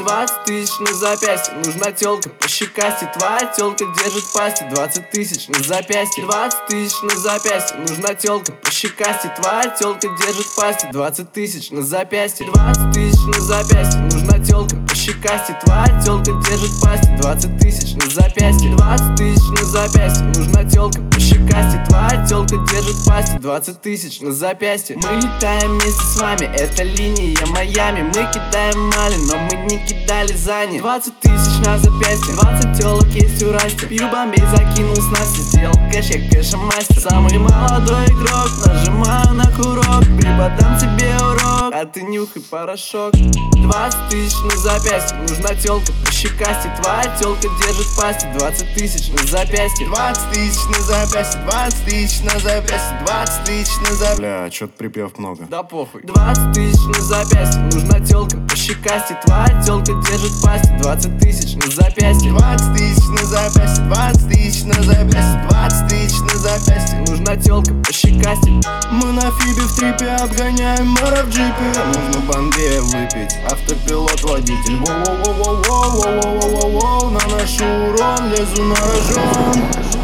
20 тысяч на запястье, нужна тёлка по щекасти. Твоя тёлка держит в пасти 20 тысяч на запястье. 20 тысяч на запястье, нужна тёлка по щекасти. Твоя тёлка держит в пасти 20 тысяч на запястье. 20 тысяч на запястье, нужна тёлка по щекасти. Твоя тёлка держит в пасти 20 тысяч на запястье. 20 тысяч на запястье, нужна тёлка по щекасти. Твоя тёлка держит в пасти 20 тысяч на запястье. Мы летаем вместе с вами, это линия Майами. Мы кидаем мали, но мы не кидали за них. 20 тысяч на запястье, 20 тёлок есть у Расти. Пью Бомбей, закинул с Насти, сделал кэш, я кэша-мастер. Самый молодой игрок, нажимаю на курок. Преподам тебе урок, а ты нюхай порошок. 20 тысяч на запястье, нужна тёлка по щекасти. Твоя тёлка держит в пасти 20 тысяч на запястье. 20 тысяч на запястье, 20 тысяч на запястье, 20 тысяч на запястье. Бля, чё-то припев много. Да похуй. 20 тысяч на запястье, нужна тёлка по щекасти. Твоя тёлка держит в пасти 20 тысяч на запястье. 20 тысяч на запястье, 20 тысяч на запястье, 20 тысяч на запястье. Нужна тёлка по щекасти. Мы на Фибе в трипе отгоняем мэра в джипе. Нужно Бомбея выпить, автопилот водитель. Воу-воу-воу-воу-воу-воу-воу-воу. Наношу урон, лезу на рожон.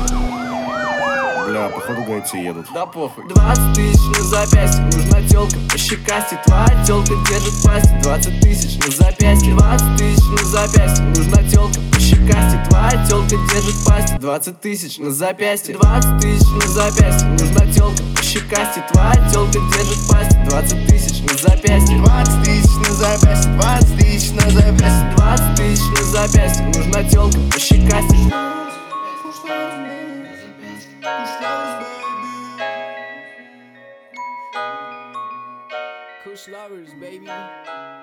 Бля, походу гайцы едут. Да похуй. 20 тысяч на запястье, нужна тёлка по щекасти. Твоя тёлка держит в пасти 20 тысяч на запястье. 20 тысяч на запястье, нужна тёлка по щекасти. Твоя тёлка держит в пасти 20 тысяч на запястье. 20 тысяч на запястье, нужна тёлка по щекасти. Твоя тёлка держит в пасти 20 тысяч на запястье. 20 тысяч на запястье, 20 тысяч на запястье. 20 тысяч на запястье, нужна тёлка по щекасти. Kush lovers, baby.